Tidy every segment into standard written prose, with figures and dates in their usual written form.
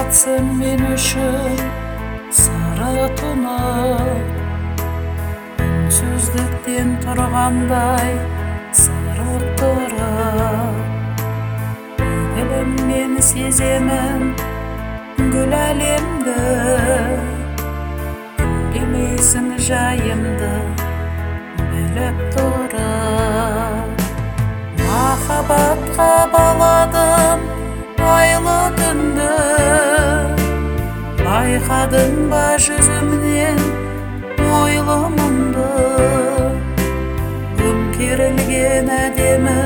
атсың мен үшін сары тұнық, үнсіздіктен тұрғандай сырып тұрып, көңіліммен сеземін гүл әлемді, үндемейсің жайымды біліп тұрып. Махаббатқа баладым айлы түнді, байқадың ба жүзімнен ойлы мұңды, көмкерілген әдемі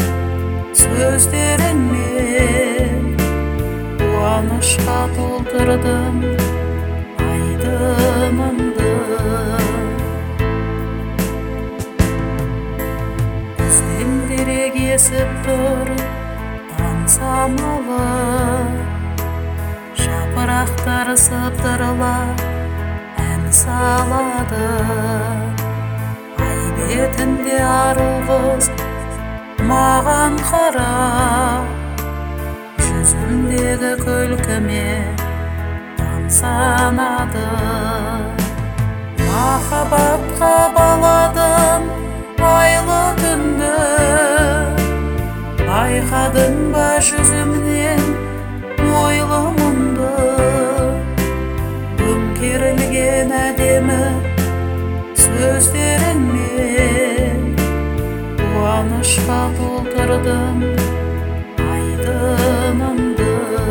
сөздеріңмен қуанышқа толтырдым айдынымды. Күзден терек есіп тұр таң самалы, жапырақтар сыбдырлап ән салады. Ай бетінде ару қыз маған қарап, жүзімдегі күлкіме тамсанады. Махаббатқа баладым айлы түнді, байқадың ба жүзімнен ойлы мұңды, көмкерілген әдемі сөздеріңмен қуанышқа толтырдым айдынымды.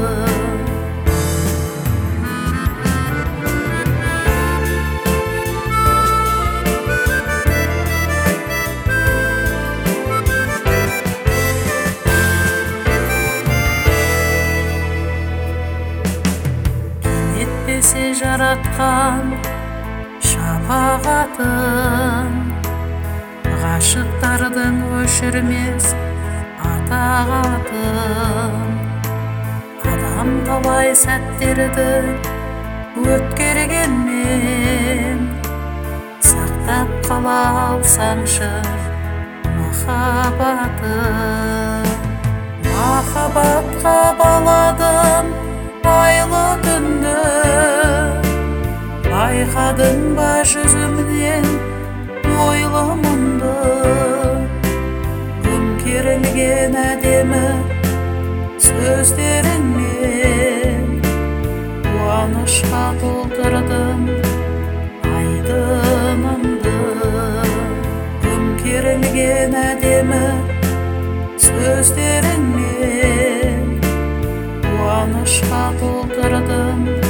Келетпесе жаратқан шапағатын, ғашықтардың өшірмес атағатын. Адам талай сәттерді өткергенмен, сақтап қала алсаңшы махаббатын. Махаббатқа баладым айлы түнді, байқадың ба жүзімнен ойлы мұңды, көмкерілген әдемі сөздеріңмен қуанышқа толтырдым айдынымды. Көмкерілген әдемі сөздеріңмен қуанышқа толтырдым